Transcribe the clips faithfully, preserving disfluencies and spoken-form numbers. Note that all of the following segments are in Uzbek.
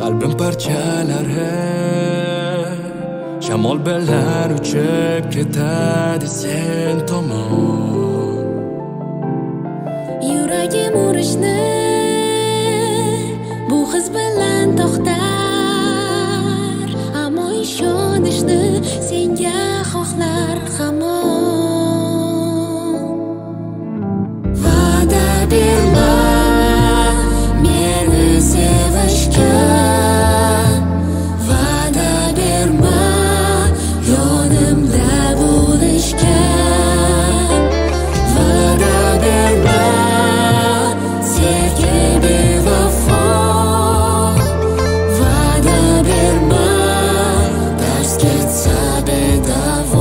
qalbim parchalari shamol bilan uchib ketadi sen tomon. Yuragim urishni bu his bilan to'xtar, ammo ishonishni senga xohlar hamon. Va'da berma meni sevishga, va'da berma yonimda bo'lishga, va'da berma sevgi bevafo, va'da berma dars ketsa bedavo.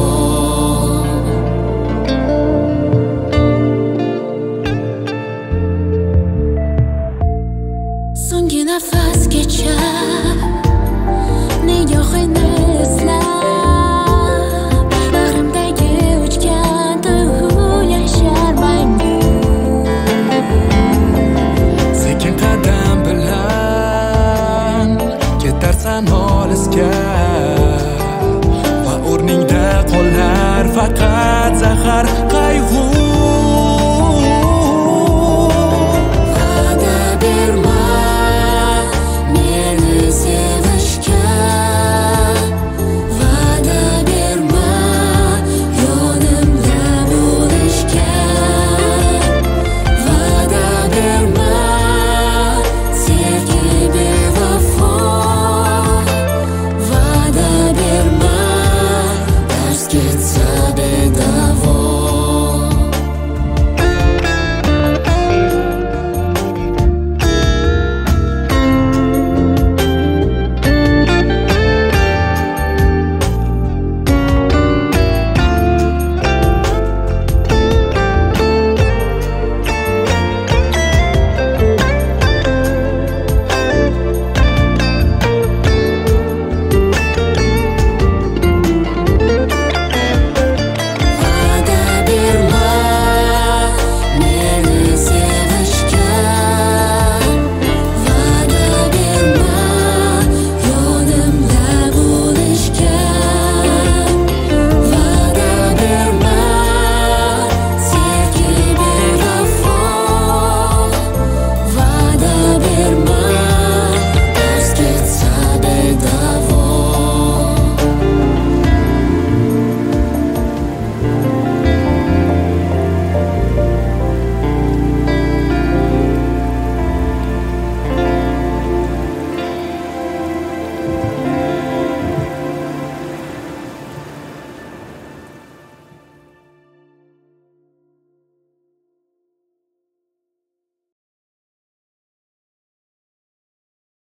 So'nggi nafasgacha nigohingni eslab, bag'rimdagi uchgan tuyg'u yashar mangu. Sekin qadam bilan ketarsan olisga va o'rningda qolar faqat